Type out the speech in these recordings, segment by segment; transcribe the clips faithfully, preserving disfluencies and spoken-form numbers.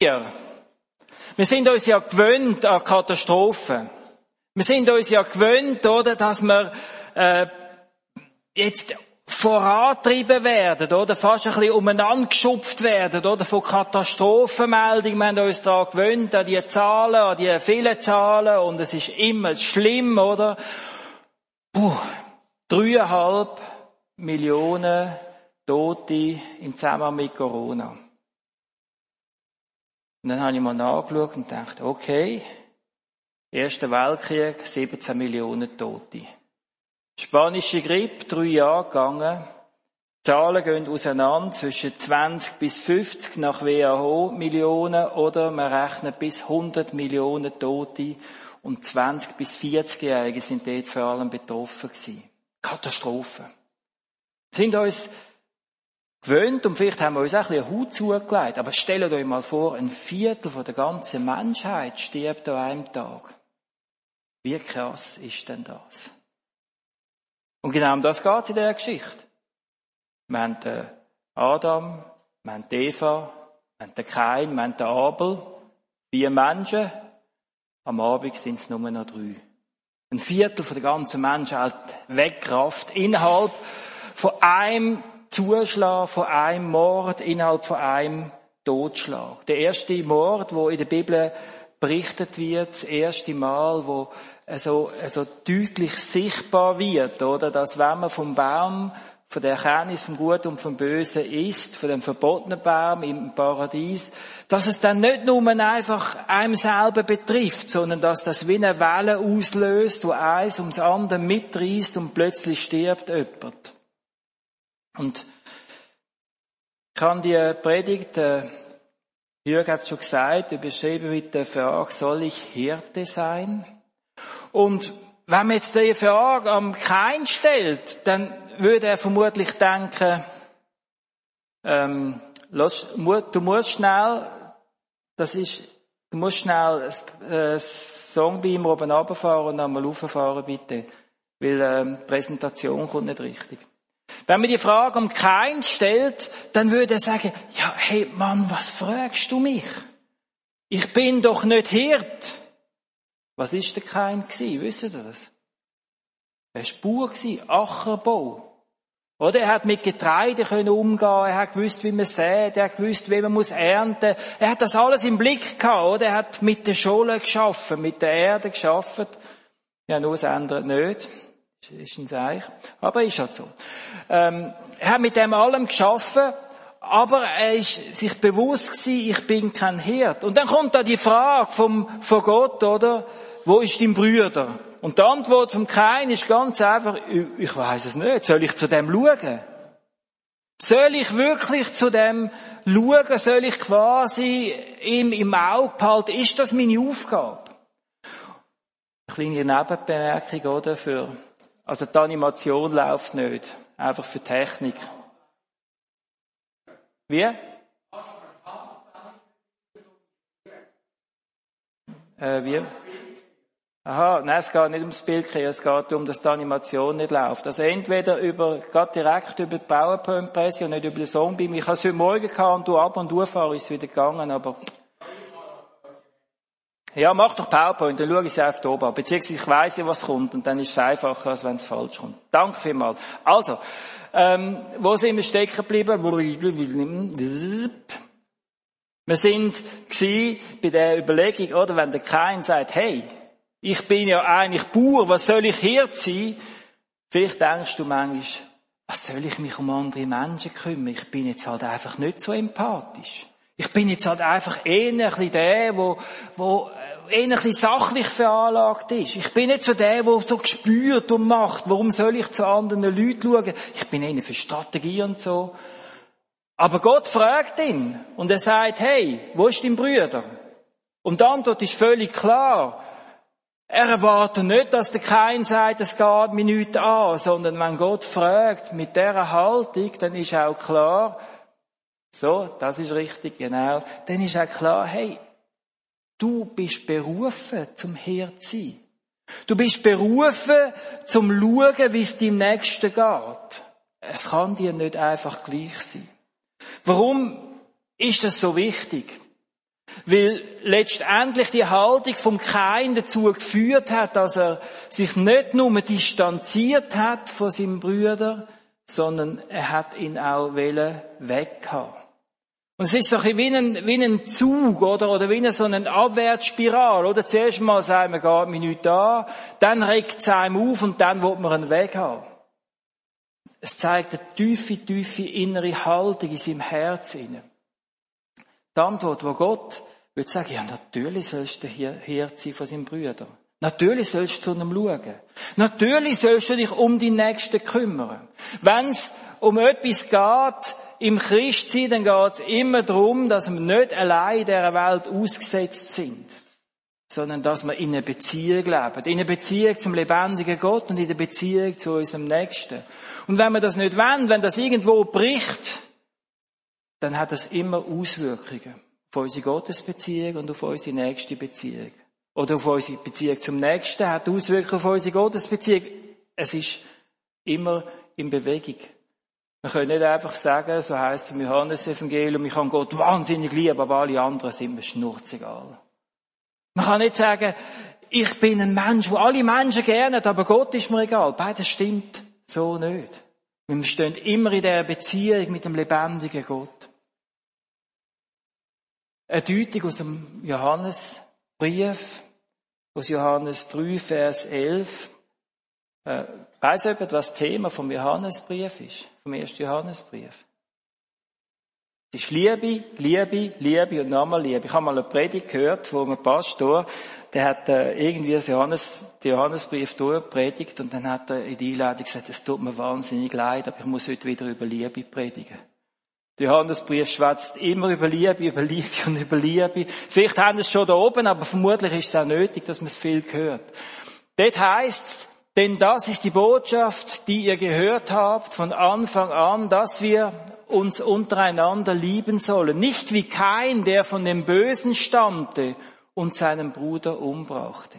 Wir sind uns ja gewöhnt an Katastrophen. Wir sind uns ja gewöhnt, oder, dass wir äh, jetzt vorantrieben werden, oder fast ein bisschen umeinander geschupft werden, oder von Katastrophenmeldungen. Wir haben uns daran gewöhnt, an die Zahlen, an die vielen Zahlen, und es ist immer schlimm, oder? Puh, dreieinhalb Millionen Tote im Zusammenhang mit Corona. Und dann habe ich mal nachgeschaut und gedacht, okay, Erster Weltkrieg, siebzehn Millionen Tote. Spanische Grippe, drei Jahre gegangen. Die Zahlen gehen auseinander zwischen zwanzig bis fünfzig nach W H O Millionen, oder man rechnet bis hundert Millionen Tote, und zwanzig bis vierzig-Jährige sind dort vor allem betroffen gewesen. Katastrophe. Wir sind uns gewöhnt, und vielleicht haben wir uns auch ein bisschen Haut zugelegt, aber stellt euch mal vor, ein Viertel von der ganzen Menschheit stirbt an einem Tag. Wie krass ist denn das? Und genau um das geht es in dieser Geschichte. Wir haben den Adam, wir haben die Eva, wir haben den Kain, wir haben den Abel. Vier Menschen. Am Abend sind es nur noch drei. Ein Viertel von der ganzen Menschheit weggerafft innerhalb von einem Zuschlag, von einem Mord, innerhalb von einem Totschlag. Der erste Mord, wo in der Bibel berichtet wird, das erste Mal, wo so, so deutlich sichtbar wird, oder, dass wenn man vom Baum, von der Erkenntnis vom Guten und vom Bösen isst, von dem verbotenen Baum im Paradies, dass es dann nicht nur einfach einem selber betrifft, sondern dass das wie eine Welle auslöst, wo eins ums andere mitreißt und plötzlich stirbt jemand. Und ich kann die Predigt, äh, Jürg hat es schon gesagt, überschrieben mit der Frage, soll ich Hirte sein? Und wenn man jetzt die Frage am Kain stellt, dann würde er vermutlich denken, ähm, lass, du musst schnell, das ist, du musst schnell ein Songbeamer oben runterfahren und dann mal rauffahren, bitte. Weil, ähm, die Präsentation kommt nicht richtig. Wenn man die Frage am Kain stellt, dann würde er sagen, ja, hey Mann, was fragst du mich? Ich bin doch nicht Hirt. Was ist der Kain gewesen? Wisst ihr das? Er war Bauer gewesen, Ackerbau. Oder er hat mit Getreide können umgehen, er hat gewusst, wie man sät, er hat gewusst, wie man muss ernten. Er hat das alles im Blick gehabt, oder? Er hat mit der Scholle geschaffen, mit der Erde geschaffen. Ja, nur das ändert nicht. Ist ein Seich. Aber ist halt so. Ähm, er hat mit dem allem geschaffen, aber er ist sich bewusst gewesen, ich bin kein Hirt. Und dann kommt da die Frage vom, von Gott, oder? Wo ist dein Brüder? Und die Antwort vom Kain ist ganz einfach, ich, ich weiss es nicht. Soll ich zu dem schauen? Soll ich wirklich zu dem schauen? Soll ich quasi ihm im Auge behalten? Ist das meine Aufgabe? Eine kleine Nebenbemerkung, oder? Für, also die Animation läuft nicht. Einfach für Technik. Wie? Äh, wie? Aha, nein, es geht nicht ums Bild, es geht darum, dass die Animation nicht läuft. Also entweder über, geht direkt über die PowerPoint-Presse und nicht über den Songbeam. Ich habe es heute Morgen gehabt und du ab und zu fahren, ist es wieder gegangen, aber... Ja, mach doch PowerPoint, dann schaue ich es einfach oben an. Beziehungsweise ich weiss ja, was kommt und dann ist es einfacher, als wenn es falsch kommt. Danke vielmals. Also, ähm, wo sind wir stecken geblieben? Wir sind gsi bei der Überlegung, oder, wenn der Kain sagt, hey, ich bin ja eigentlich Bauer, was soll ich Hirt sein? Vielleicht denkst du manchmal, was soll ich mich um andere Menschen kümmern? Ich bin jetzt halt einfach nicht so empathisch. Ich bin jetzt halt einfach eher ein bisschen der, wo, wo eher ein bisschen sachlich veranlagt ist. Ich bin nicht so der, der so gespürt und macht. Warum soll ich zu anderen Leuten schauen? Ich bin eher für Strategie und so. Aber Gott fragt ihn und er sagt, hey, wo ist dein Bruder? Und die Antwort ist völlig klar. Er erwartet nicht, dass der Kain sagt, es geht mir nichts an, sondern wenn Gott fragt, mit dieser Haltung, dann ist auch klar, so, das ist richtig, genau, dann ist auch klar, hey, du bist berufen, zum Hirt zu sein. Du bist berufen, zum Schauen, wie es deinem Nächsten geht. Es kann dir nicht einfach gleich sein. Warum ist das so wichtig? Weil letztendlich die Haltung vom Kain dazu geführt hat, dass er sich nicht nur distanziert hat von seinem Bruder, sondern er hat ihn auch weggehauen. Und es ist so ein wie ein, wie ein Zug, oder, oder wie eine, so eine Abwärtsspirale, oder? Zuerst mal sagen wir, geht mich nicht an, dann regt es einem auf und dann will man ihn weghauen. Es zeigt eine tiefe, tiefe innere Haltung in seinem Herz. Die Antwort, wo Gott würde sagen, ja, natürlich sollst du hier Hirt sein von seinem Bruder. Natürlich sollst du zu ihm schauen. Natürlich sollst du dich um die Nächsten kümmern. Wenn es um etwas geht, im Christsein, dann geht es immer darum, dass wir nicht allein in dieser Welt ausgesetzt sind, sondern dass wir in einer Beziehung leben. In einer Beziehung zum lebendigen Gott und in der Beziehung zu unserem Nächsten. Und wenn wir das nicht wollen, wenn das irgendwo bricht, dann hat das immer Auswirkungen auf unsere Gottesbeziehung und auf unsere nächste Beziehung. Oder auf unsere Beziehung zum Nächsten, hat Auswirkungen auf unsere Gottesbeziehung. Es ist immer in Bewegung. Wir können nicht einfach sagen, so heisst es im Johannes-Evangelium, ich habe Gott wahnsinnig lieb, aber alle anderen sind mir schnurzegal. Man kann nicht sagen, ich bin ein Mensch, der alle Menschen gerne hat, aber Gott ist mir egal. Beides stimmt so nicht. Wir stehen immer in dieser Beziehung mit dem lebendigen Gott. Eine Deutung aus dem Johannesbrief, aus Johannes drei, Vers elf. Äh, weiss jemand, was das Thema vom Johannesbrief ist? Vom ersten Johannesbrief? Es ist Liebe, Liebe, Liebe und nochmal Liebe. Ich habe mal eine Predigt gehört, wo ein Pastor, der hat äh, irgendwie das Johannes, den Johannesbrief durchgepredigt und dann hat er in der Einladung gesagt, es tut mir wahnsinnig leid, aber ich muss heute wieder über Liebe predigen. Der Johannesbrief schwätzt immer über Liebe, über Liebe und über Liebe. Vielleicht haben wir es schon da oben, aber vermutlich ist es auch nötig, dass man es viel hört. Dort heisst es, denn das ist die Botschaft, die ihr gehört habt von Anfang an, dass wir uns untereinander lieben sollen. Nicht wie Kain, der von dem Bösen stammte und seinen Bruder umbrachte.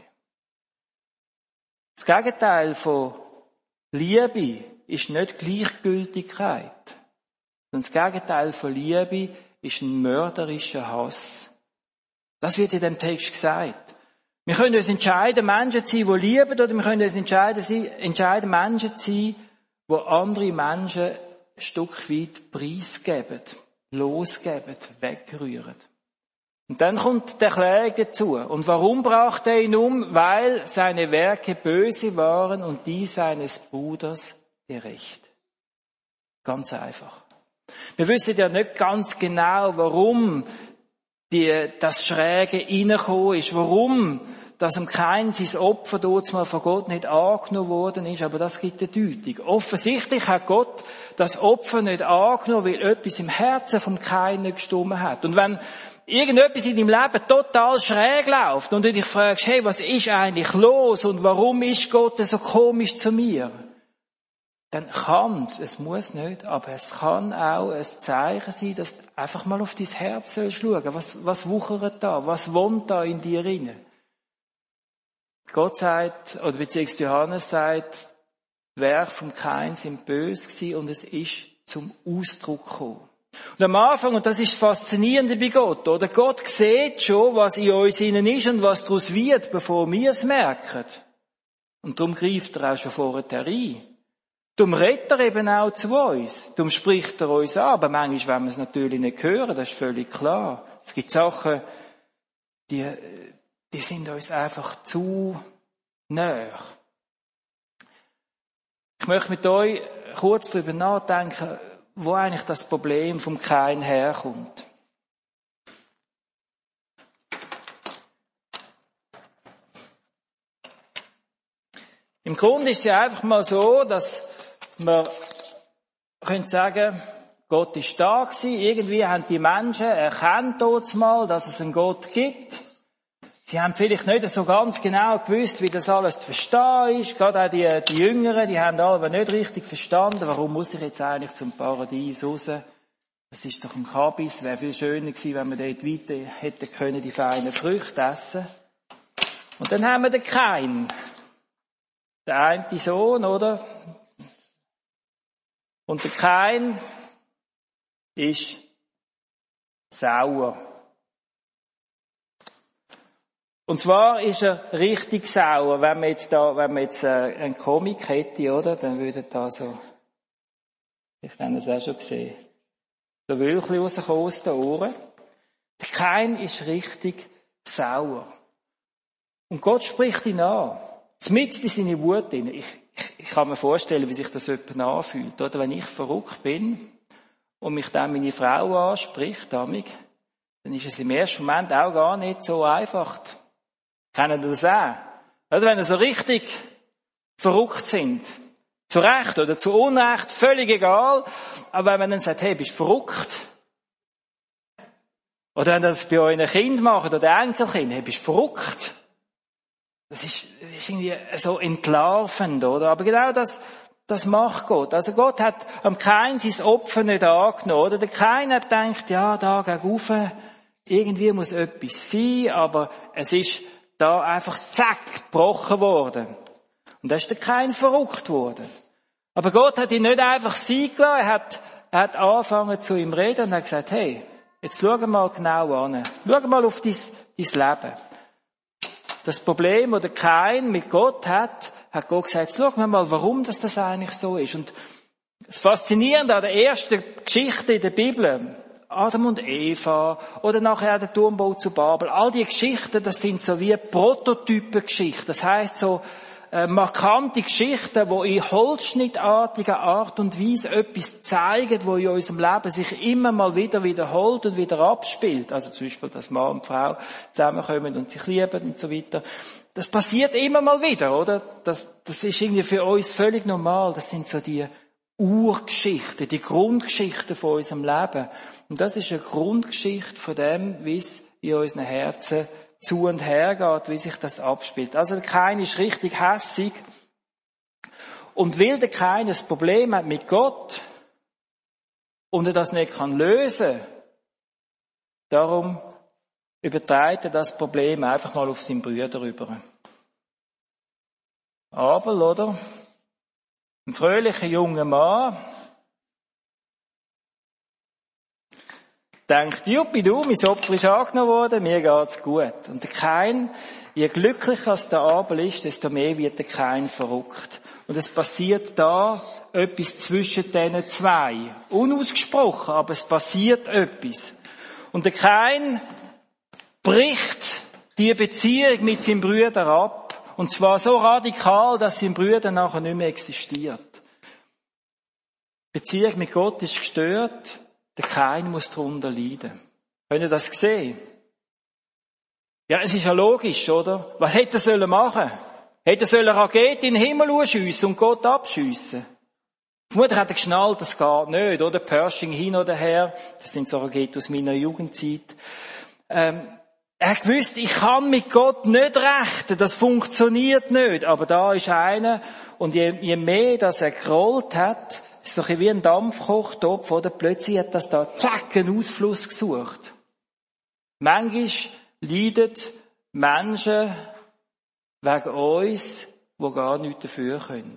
Das Gegenteil von Liebe ist nicht Gleichgültigkeit. Und das Gegenteil von Liebe ist ein mörderischer Hass. Das wird in dem Text gesagt. Wir können uns entscheiden, Menschen zu sein, die lieben, oder wir können uns entscheiden, entscheiden Menschen zu sein, die andere Menschen ein Stück weit preisgeben, losgeben, wegrühren. Und dann kommt der Kläger dazu. Und warum brachte er ihn um? Weil seine Werke böse waren und die seines Bruders gerecht. Ganz einfach. Wir wissen ja nicht ganz genau, warum die, das Schräge reingekommen ist, warum dass am Kain sein Opfer dort mal von Gott nicht angenommen worden ist, aber das gibt eine Deutung. Offensichtlich hat Gott das Opfer nicht angenommen, weil etwas im Herzen vom Kain nicht gestimmt hat. Und wenn irgendetwas in deinem Leben total schräg läuft und du dich fragst, hey, was ist eigentlich los und warum ist Gott so komisch zu mir? Dann kann es, es muss nicht, aber es kann auch ein Zeichen sein, dass du einfach mal auf dein Herz schauen sollst. Was, was wuchert da? Was wohnt da in dir drin? Gott sagt, oder beziehungsweise Johannes sagt, die Werke vom Kain sind böse gewesen und es ist zum Ausdruck gekommen. Und am Anfang, und das ist das Faszinierende bei Gott, oder? Gott sieht schon, was in uns innen ist und was daraus wird, bevor wir es merken. Und darum greift er auch schon vorher rein. Darum redet er eben auch zu uns. Darum spricht er uns an. Aber manchmal wollen wir es natürlich nicht hören, das ist völlig klar. Es gibt Sachen, die, die sind uns einfach zu nahe. Ich möchte mit euch kurz darüber nachdenken, wo eigentlich das Problem vom Kain herkommt. Im Grunde ist es ja einfach mal so, dass man könnte sagen, Gott ist da gewesen. Irgendwie haben die Menschen erkannt dort mal, dass es einen Gott gibt. Sie haben vielleicht nicht so ganz genau gewusst, wie das alles zu verstehen ist. Gerade auch die, die Jüngeren, die haben alle nicht richtig verstanden, warum muss ich jetzt eigentlich zum Paradies raus? Das ist doch ein Kabis, wäre viel schöner gewesen, wenn wir dort weiter hätten können, die feinen Früchte essen. Und dann haben wir den Kain. Der eine Sohn, oder? Und der Kain ist sauer. Und zwar ist er richtig sauer. Wenn man jetzt da, wenn man jetzt äh, einen Comic hätte, oder, dann würde da so, ich habe es auch schon gesehen, der Wölkchen rauskommen aus den Ohren. Der Kain ist richtig sauer. Und Gott spricht ihn an. Mitten in seine Wut hinein. Ich, ich, ich kann mir vorstellen, wie sich das jemand anfühlt. Oder wenn ich verrückt bin und mich dann meine Frau anspricht, damit, dann ist es im ersten Moment auch gar nicht so einfach. Kennen Sie das auch? Oder wenn Sie so richtig verrückt sind. Zu Recht oder zu Unrecht, völlig egal. Aber wenn man dann sagt, hey, bist du verrückt? Oder wenn das bei euren Kindern macht oder Enkelkind, hey, bist du verrückt? Das ist, das ist irgendwie so entlarvend, oder? Aber genau das, das macht Gott. Also Gott hat am Kain sein Opfer nicht angenommen, oder? Der Kain hat gedacht, ja, da gegenüber, irgendwie muss etwas sein, aber es ist da einfach zack, gebrochen worden. Und da ist der Kain verrückt worden. Aber Gott hat ihn nicht einfach sein gelassen, er hat, er hat angefangen zu ihm reden und hat gesagt, hey, jetzt schau mal genau an. Schau mal auf dein, dein Leben. Das Problem, das der Kain mit Gott hat, hat Gott gesagt, schau mal, warum das, das eigentlich so ist. Und das Faszinierende an der ersten Geschichte in der Bibel, Adam und Eva, oder nachher der Turmbau zu Babel, all die Geschichten, das sind so wie Prototypengeschichten. Das heisst so, äh, markante Geschichten, die in holzschnittartiger Art und Weise etwas zeigen, wo in unserem Leben sich immer mal wieder wiederholt und wieder abspielt. Also zum Beispiel, dass Mann und Frau zusammenkommen und sich lieben und so weiter. Das passiert immer mal wieder, oder? Das, das ist irgendwie für uns völlig normal. Das sind so die Urgeschichten, die Grundgeschichten von unserem Leben. Und das ist eine Grundgeschichte von dem, wie es in unseren Herzen zu und her geht, wie sich das abspielt. Also der Kain ist richtig hässig. Und weil der Kain ein Problem hat mit Gott und er das nicht kann lösen, darum überträgt er das Problem einfach mal auf seinen Bruder rüber. Abel, oder? Ein fröhlicher junger Mann denkt, Juppie du, mein Opfer ist angenommen worden, mir geht's gut. Und der Kain, je glücklicher als der Abel ist, desto mehr wird der Kain verrückt. Und es passiert da etwas zwischen diesen zwei. Unausgesprochen, aber es passiert etwas. Und der Kain bricht die Beziehung mit seinem Bruder ab. Und zwar so radikal, dass sein Bruder nachher nicht mehr existiert. Die Beziehung mit Gott ist gestört. Der Kain muss darunter leiden. Könnt ihr das sehen? Ja, es ist ja logisch, oder? Was hätte er sollen machen? Hätte er sollen Raketen in den Himmel schiessen und Gott abschiessen? Vermutlich hat er geschnallt, das geht nicht, oder? Pershing hin oder her. Das sind so Raketen aus meiner Jugendzeit. Ähm, er hat gewusst, ich kann mit Gott nicht rechten, das funktioniert nicht. Aber da ist einer, und je, je mehr, dass er gerollt hat, ist so ein wie ein Dampfkochtopf, oder? Plötzlich hat das da, zack, einen Ausfluss gesucht. Manchmal leiden Menschen wegen uns, die gar nichts dafür können.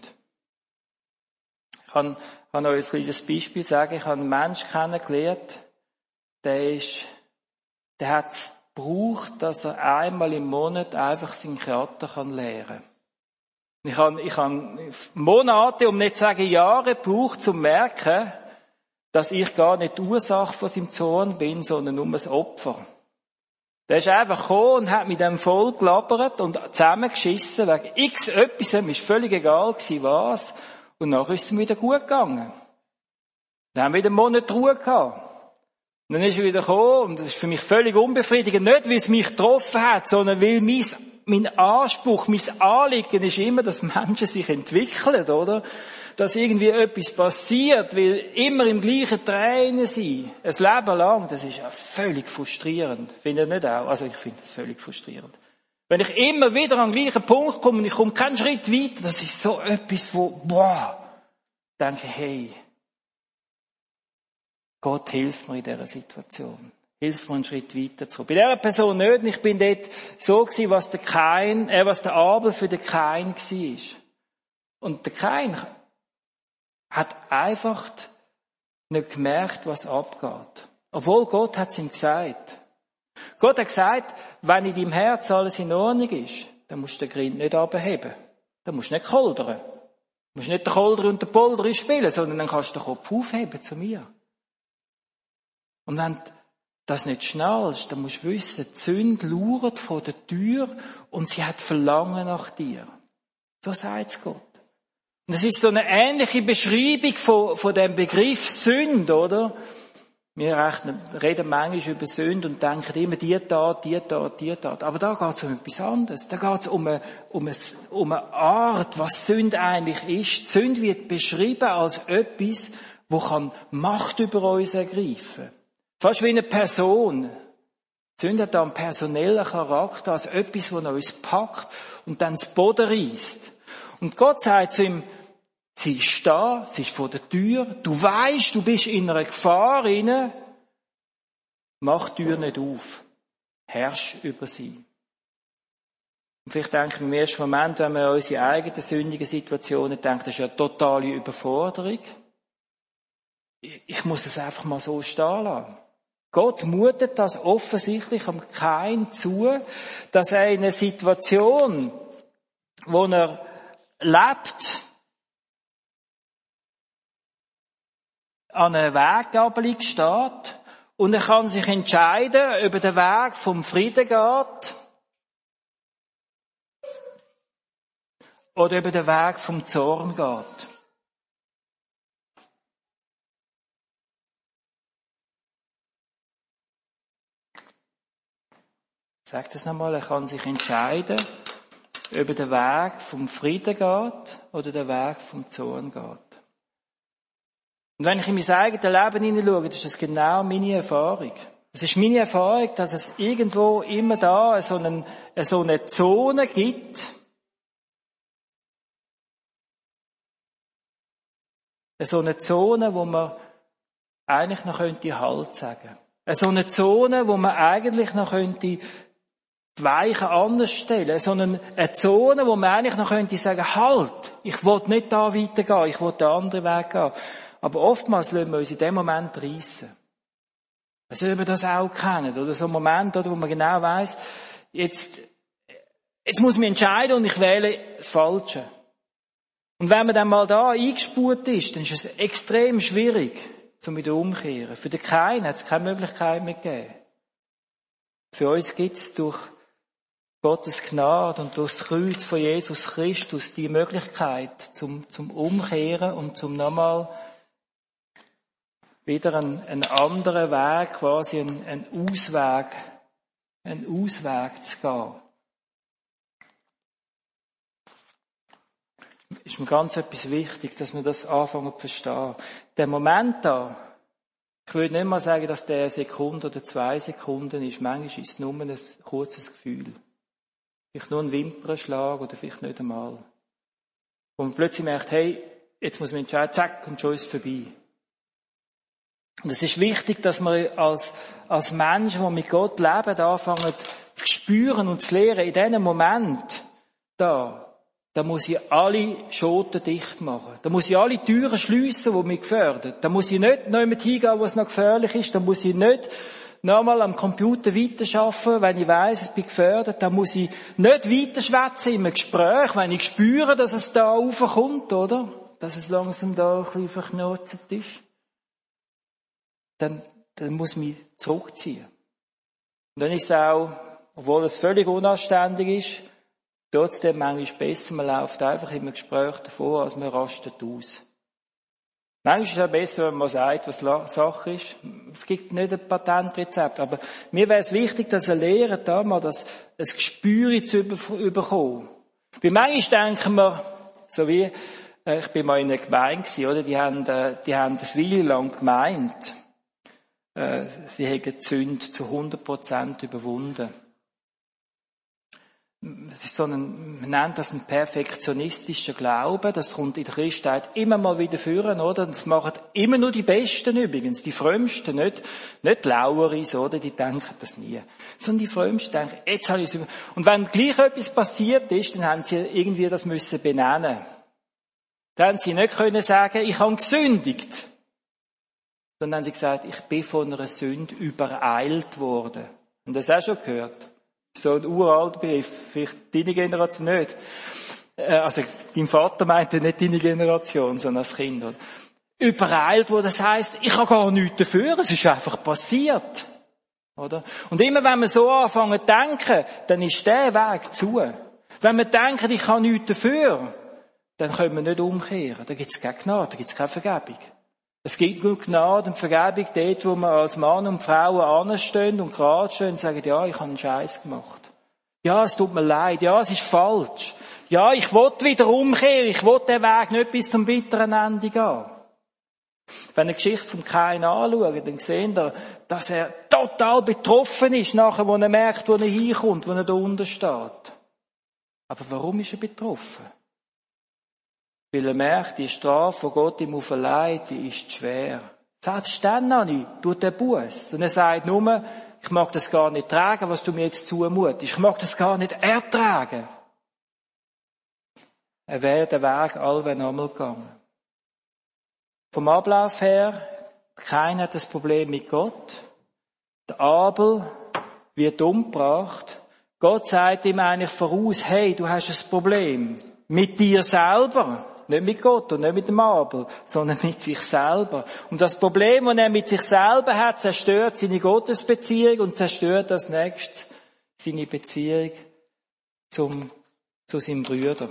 Ich kann, kann euch ein kleines Beispiel sagen. Ich habe einen Menschen kennengelernt, der ist, der hat es gebraucht, dass er einmal im Monat einfach seinen Charakter lernen kann. Ich habe, ich habe Monate, um nicht zu sagen Jahre gebraucht, um zu merken, dass ich gar nicht die Ursache von seinem Zorn bin, sondern nur das Opfer. Der ist einfach gekommen und hat mit dem voll gelabert und zusammengeschissen, wegen x etwas, mir ist völlig egal gewesen, was. Und nachher ist es ihm wieder gut gegangen. Dann haben wir wieder einen Monat Ruhe gehabt. Und dann ist er wieder gekommen, und das ist für mich völlig unbefriedigend, nicht weil es mich getroffen hat, sondern weil mein Mein Anspruch, mein Anliegen ist immer, dass Menschen sich entwickeln, oder? Dass irgendwie etwas passiert, weil immer im gleichen Tränen sein, ein Leben lang, das ist ja völlig frustrierend. Findet ihr nicht auch? Also ich finde das völlig frustrierend. Wenn ich immer wieder an den gleichen Punkt komme und ich komme keinen Schritt weiter, das ist so etwas, wo, boah, denke, hey, Gott hilft mir in dieser Situation. Hilft mir einen Schritt weiter zu kommen. Bei dieser Person nicht. Ich bin dort so gewesen, was der Kain, äh, was der Abel für den Kain war. Und der Kain hat einfach nicht gemerkt, was abgeht. Obwohl Gott hat es ihm gesagt. Gott hat gesagt, wenn in deinem Herz alles in Ordnung ist, dann musst du den Grind nicht abheben. Dann musst du nicht koldern. Du musst nicht den Kolder und den Polder spielen, sondern dann kannst du den Kopf aufheben zu mir. Und wenn du das nicht schnallst, dann musst du wissen, die Sünde lauert vor der Tür und sie hat Verlangen nach dir. So sagt es Gott. Und es ist so eine ähnliche Beschreibung von, von dem Begriff Sünde, oder? Wir reden manchmal über Sünde und denken immer, die Tat, die Tat, die Tat. Aber da geht es um etwas anderes. Da geht es um eine, um, eine, um eine Art, was Sünde eigentlich ist. Die Sünde wird beschrieben als etwas, wo kann Macht über uns ergreifen. Fast wie eine Person. Die Sünde hat da einen personellen Charakter, als etwas, das uns packt und dann das Boden reißt. Und Gott sagt zu ihm, sie ist da, sie ist vor der Tür, du weisst, du bist in einer Gefahr rein, mach die Tür nicht auf, herrsch über sie. Und vielleicht denken wir im ersten Moment, wenn wir an unsere eigenen sündigen Situationen denken, das ist ja eine totale Überforderung. Ich muss es einfach mal so stehen lassen. Gott mutet das offensichtlich am Kain zu, dass er in einer Situation, wo er lebt, an einer Weggabelung steht und er kann sich entscheiden, ob er den Weg vom Frieden geht oder ob er den Weg vom Zorn geht. Ich sage das nochmal, er kann sich entscheiden, ob er den Weg vom Frieden geht oder den Weg vom Zorn geht. Und wenn ich in mein eigenes Leben hineinschaue, ist das genau meine Erfahrung. Es ist meine Erfahrung, dass es irgendwo immer da so, einen, so eine Zone gibt, so eine Zone, wo man eigentlich noch könnte Halt sagen. So eine Zone, wo man eigentlich noch könnte die Weichen anders stellen. So eine, eine Zone, wo man eigentlich noch könnte sagen, halt, ich will nicht da weitergehen, ich will den anderen Weg gehen. Aber oftmals lassen wir uns in dem Moment reissen. Also, ob wir das auch kennen, oder so ein Moment, oder, wo man genau weiss, jetzt, jetzt muss ich mich entscheiden und ich wähle das Falsche. Und wenn man dann mal da eingespurt ist, dann ist es extrem schwierig, zum wieder umkehren. Für den Kain hat es keine Möglichkeit mehr gegeben. Für uns gibt es durch Gottes Gnade und durch das Kreuz von Jesus Christus die Möglichkeit zum, zum Umkehren und zum nochmal wieder einen, einen anderen Weg, quasi einen, einen Ausweg, einen Ausweg zu gehen. Ist mir ganz etwas Wichtiges, dass wir das anfangen zu verstehen. Der Moment da, ich würde nicht mal sagen, dass der eine Sekunde oder zwei Sekunden ist. Manchmal ist es nur ein kurzes Gefühl. Vielleicht nur ein Wimpernschlag oder vielleicht nicht einmal. Wo man plötzlich merkt, hey, jetzt muss man entscheiden, zack, und schon ist es vorbei. Und es ist wichtig, dass wir als, als Menschen, die mit Gott leben, anfangen zu spüren und zu lernen, in diesem Moment, da, da muss ich alle Schoten dicht machen. Da muss ich alle Türen schliessen, die mich gefährden. Da muss ich nicht noch jemand hingehen, wo es noch gefährlich ist. Da muss ich nicht nochmal am Computer weiterarbeiten, wenn ich weiss, ich bin gefährdet. Da muss ich nicht weiterschwätzen in einem Gespräch, wenn ich spüre, dass es da raufkommt, oder? Dass es langsam da ein bisschen verknurzt ist. Dann, dann muss ich mich zurückziehen. Und dann ist es auch, obwohl es völlig unanständig ist, trotzdem manchmal besser, man läuft einfach in einem Gespräch davor, als man rastet aus. Manchmal ist es auch besser, wenn man sagt, was Sache ist. Es gibt nicht ein Patentrezept, aber mir wäre es wichtig, dass er lehrt, da mal das, ein Gespür zu bekommen. Bei manchmal denken wir, so wie, ich bin mal in einer Gemeinde gewesen, oder? Die haben, die haben das Weile lang gemeint, sie hätten die Sünde zu hundert Prozent überwunden. Es ist so ein, man nennt das einen perfektionistischen Glauben. Das kommt in der Christenheit immer mal wieder führen, oder? Das machen immer nur die Besten übrigens, die Frömmsten, nicht, nicht Laueris, oder? Die denken das nie. Sondern die Frömmsten denken, jetzt habe ich es über... Und wenn gleich etwas passiert ist, dann haben sie irgendwie das müssen benennen. Dann haben sie nicht können sagen, ich habe gesündigt. Dann haben sie gesagt, ich bin von einer Sünde übereilt worden. Und das auch schon gehört. So ein uralter Begriff. Vielleicht deine Generation nicht. Also, dein Vater meinte nicht deine Generation, sondern das Kind. Oder? Übereilt, wo das heisst, ich habe gar nichts dafür, es ist einfach passiert. Oder? Und immer wenn wir so anfangen zu denken, dann ist der Weg zu. Wenn wir denken, ich habe nichts dafür, dann können wir nicht umkehren. Da gibt es keine Gnade, da gibt es keine Vergebung. Es gibt nur Gnade und Vergebung dort, wo wir als Mann und Frau anstehen und gerade stehen und sagen, ja, ich habe einen Scheiß gemacht. Ja, es tut mir leid. Ja, es ist falsch. Ja, ich will wieder umkehren. Ich will den Weg nicht bis zum bitteren Ende gehen. Wenn ihr die Geschichte von Kain anschaut, dann seht ihr, dass er total betroffen ist, nachher, wo er merkt, wo er hinkommt, wo er da unten steht. Aber warum ist er betroffen? Weil er merkt, die Strafe, die Gott ihm auferlegt, die ist schwer. Selbst dann noch nicht, tut er Buß. Und er sagt nur, ich mag das gar nicht tragen, was du mir jetzt zumutest. Ich mag das gar nicht ertragen. Er wäre den Weg allweil nochmal gegangen. Vom Ablauf her, keiner hat das Problem mit Gott. Der Abel wird umgebracht. Gott sagt ihm eigentlich voraus, hey, du hast ein Problem. Mit dir selber. Nicht mit Gott und nicht mit dem Abel, sondern mit sich selber. Und das Problem, das er mit sich selber hat, zerstört seine Gottesbeziehung und zerstört als nächstes seine Beziehung zum, zu seinem Bruder.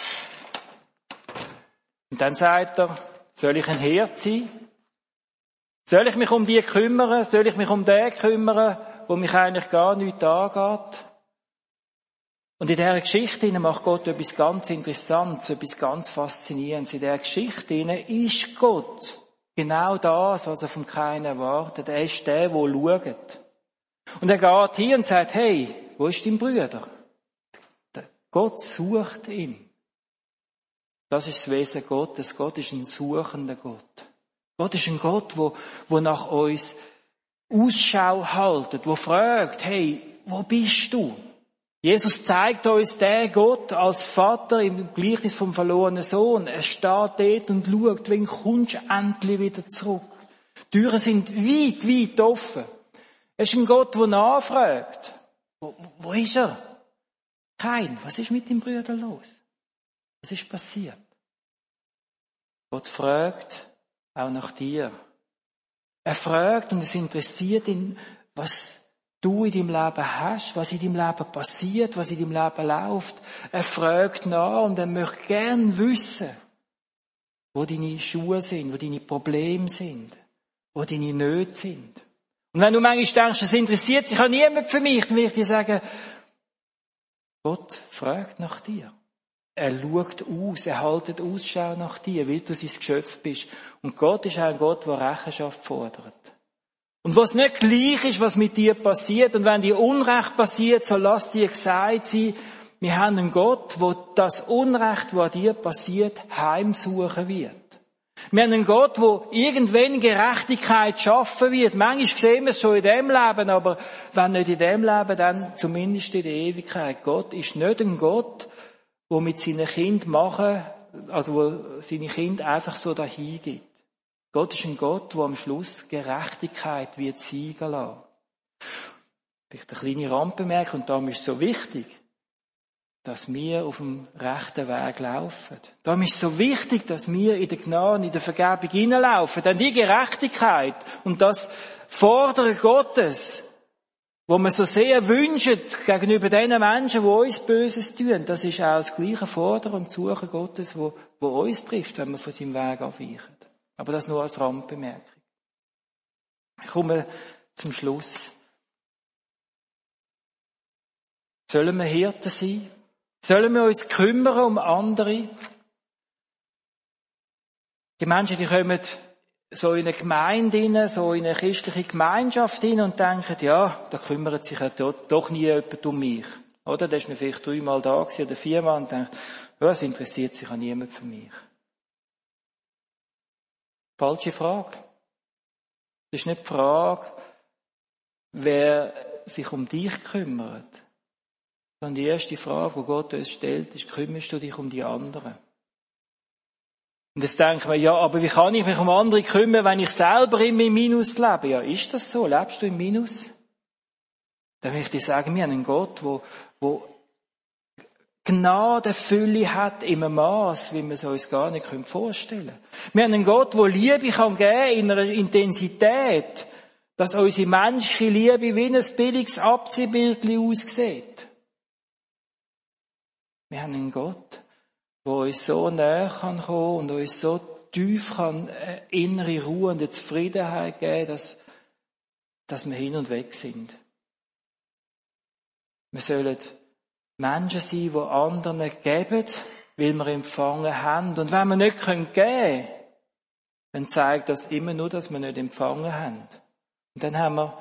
Und dann sagt er, soll ich ein Hirt sein? Soll ich mich um die kümmern? Soll ich mich um den kümmern, wo mich eigentlich gar nichts angeht? Und in dieser Geschichte macht Gott etwas ganz Interessantes, etwas ganz Faszinierendes. In dieser Geschichte ist Gott genau das, was er von keinem erwartet. Er ist der, der schaut. Und er geht hier und sagt, hey, wo ist dein Bruder? Gott sucht ihn. Das ist das Wesen Gottes. Gott ist ein suchender Gott. Gott ist ein Gott, der, der nach uns Ausschau hält, der fragt, hey, wo bist du? Jesus zeigt uns den Gott als Vater im Gleichnis vom verlorenen Sohn. Er steht dort und schaut, wann kommst du endlich wieder zurück? Die Türen sind weit, weit offen. Er ist ein Gott, der nachfragt. Wo, wo ist er? Kein. Was ist mit dem Bruder los? Was ist passiert? Gott fragt auch nach dir. Er fragt und es interessiert ihn, was du in deinem Leben hast, was in deinem Leben passiert, was in deinem Leben läuft. Er fragt nach und er möchte gern wissen, wo deine Schuhe sind, wo deine Probleme sind, wo deine Nöte sind. Und wenn du manchmal denkst, es interessiert sich auch niemand für mich, dann will ich dir sagen, Gott fragt nach dir. Er schaut aus, er haltet Ausschau nach dir, weil du sein Geschöpf bist. Und Gott ist auch ein Gott, der Rechenschaft fordert. Und was nicht gleich ist, was mit dir passiert, und wenn dir Unrecht passiert, so lass dir gesagt sein, wir haben einen Gott, der das Unrecht, was dir passiert, heimsuchen wird. Wir haben einen Gott, der irgendwann Gerechtigkeit schaffen wird. Manchmal sehen wir es schon in diesem Leben, aber wenn nicht in diesem Leben, dann zumindest in der Ewigkeit. Gott ist nicht ein Gott, der mit seinen Kindern machen, also wo seine Kinder einfach so dahin gibt. Gott ist ein Gott, der am Schluss Gerechtigkeit wird siegen lassen. Vielleicht eine kleine Randbemerkung, und darum ist es so wichtig, dass wir auf dem rechten Weg laufen. Darum ist es so wichtig, dass wir in der Gnade, in der Vergebung hineinlaufen. Denn die Gerechtigkeit und das Fordern Gottes, wo wir so sehr wünschen gegenüber den Menschen, die uns Böses tun, das ist auch das gleiche Fordern und Suchen Gottes, wo, wo uns trifft, wenn wir von seinem Weg abweichen. Aber das nur als Randbemerkung. Ich komme zum Schluss. Sollen wir Hirten sein? Sollen wir uns kümmern um andere? Die Menschen, die kommen so in eine Gemeinde hinein, so in eine christliche Gemeinschaft hinein und denken, ja, da kümmert sich ja doch, doch nie jemand um mich. Oder? Da ist mir vielleicht dreimal da gewesen oder viermal und denkt, ja, es interessiert sich ja niemand für mich. Falsche Frage. Das ist nicht die Frage, wer sich um dich kümmert. Sondern die erste Frage, die Gott uns stellt, ist, kümmerst du dich um die anderen? Und jetzt denken wir, ja, aber wie kann ich mich um andere kümmern, wenn ich selber immer im Minus lebe? Ja, ist das so? Lebst du im Minus? dann möchte ich sagen, wir haben einen Gott, wo, wo Gnade, Fülle hat im Maß, wie wir es uns gar nicht vorstellen können. Wir haben einen Gott, der Liebe kann geben in einer Intensität, dass unsere menschliche Liebe wie ein billiges Abziehbildchen aussieht. Wir haben einen Gott, der uns so näher kann kommen und uns so tief kann eine innere Ruhe und eine Zufriedenheit geben, dass, dass wir hin und weg sind. Wir sollen Menschen sein, die anderen geben, weil wir empfangen haben. Und wenn wir nicht geben können, dann zeigt das immer nur, dass wir nicht empfangen haben. Und dann haben wir,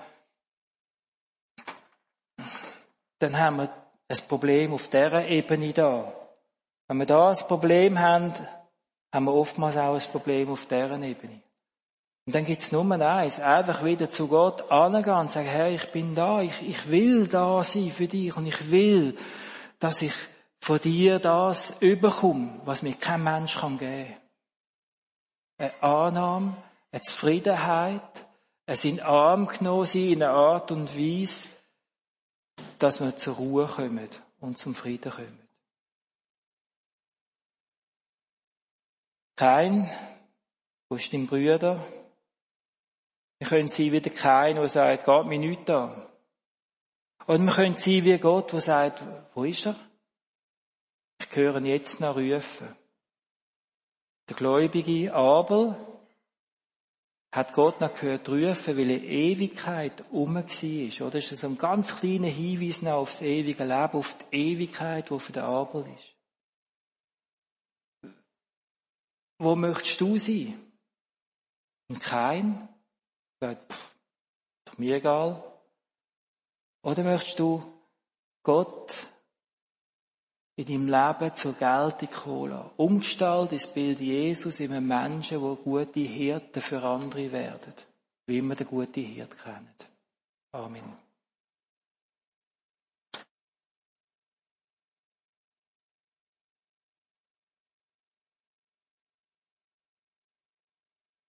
dann haben wir ein Problem auf dieser Ebene da. Wenn wir da ein Problem haben, haben wir oftmals auch ein Problem auf dieser Ebene. Und dann gibt's nur eins, einfach wieder zu Gott angehen und sagen, Herr, ich bin da, ich, ich will da sein für dich und ich will, dass ich von dir das überkomme, was mir kein Mensch kann geben. Eine Annahme, eine Zufriedenheit, ein in den Arm genommen sein in einer Art und Weise, dass wir zur Ruhe kommen und zum Frieden kommen. Kein, wo ist dein Bruder? Wir können sein wie der Kain, der sagt, geht mir nichts an. Oder wir können sein wie Gott, der sagt, wo ist er? Ich höre ihn jetzt noch rufen. Der gläubige Abel hat Gott noch gehört rufen, weil er Ewigkeit um war. Oder? Das ist so ein ganz kleiner Hinweis noch aufs ewige Leben, auf die Ewigkeit, die für den Abel ist. Wo möchtest du sein? Ein Kain? Sagt, pff, doch mir egal. Oder möchtest du Gott in deinem Leben zur Geltung kommen lassen? Umgestaltet ins Bild Jesus in einem Menschen, der gute Hirten für andere werden, wie wir den guten Hirten kennen. Amen.